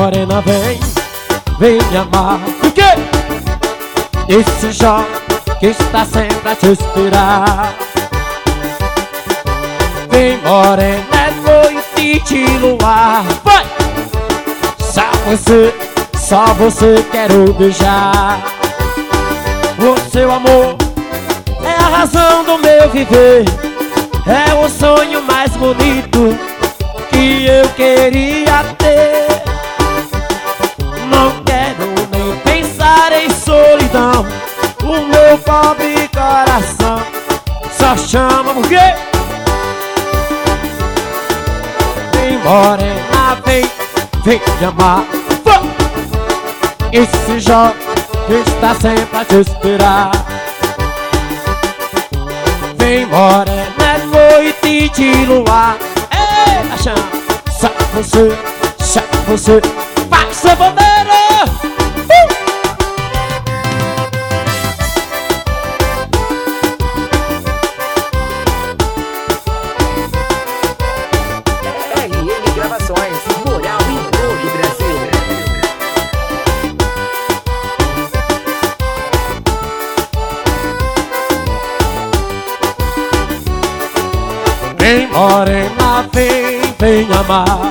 morena, vem, vem me amar. O quê? Esse jovem que está sempre a te esperar. Vem morena, é noite de luar. Vai! Só você quero beijar. O seu amor é a razão do meu viver. É o sonho mais bonito que eu queria ter. Não quero nem pensar em solidão. O meu pobre coração só chama por quê? Vem morena, vem, vem me amar. Esse jovem está sempre a te esperar. Vem morena, é noite de luar. Ei, acham, só você, vai ser bandeira. RN Gravações, moral em todo o Brasil. Vem morena, vem, vem amar.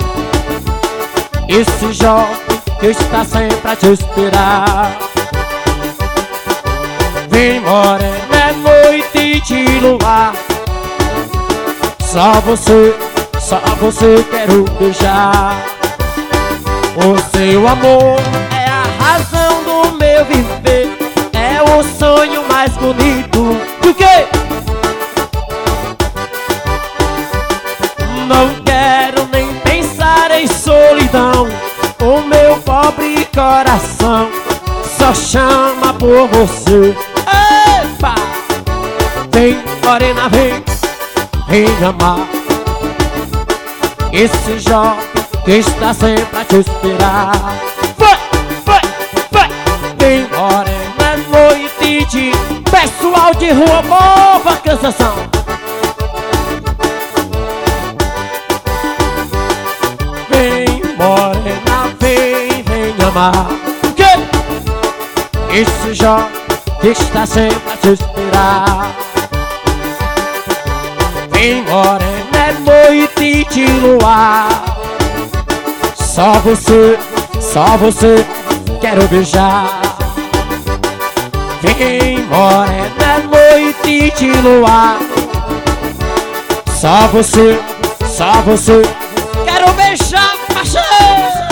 Esse jovem que está sempre a te esperar. Vem morena, é noite de luar. Só você quero beijar. O seu amor é a razão do meu viver. É o sonho mais bonito. Por quê? Não quero nem pensar em solidão. O meu pobre coração só chama por você. Epa! Vem morena, vem, vem me amar. Esse jovem que está sempre a te esperar. Vai, vai, vai. Vem morena, noite de pessoal de rua, nova canção. Vem morena, vem, vem me amar. Que? Esse jovem que está sempre a te esperar. Vem morena, é noite de luar. Só você quero beijar. Vem morena, é noite de luar. Só você quero beijar, achei!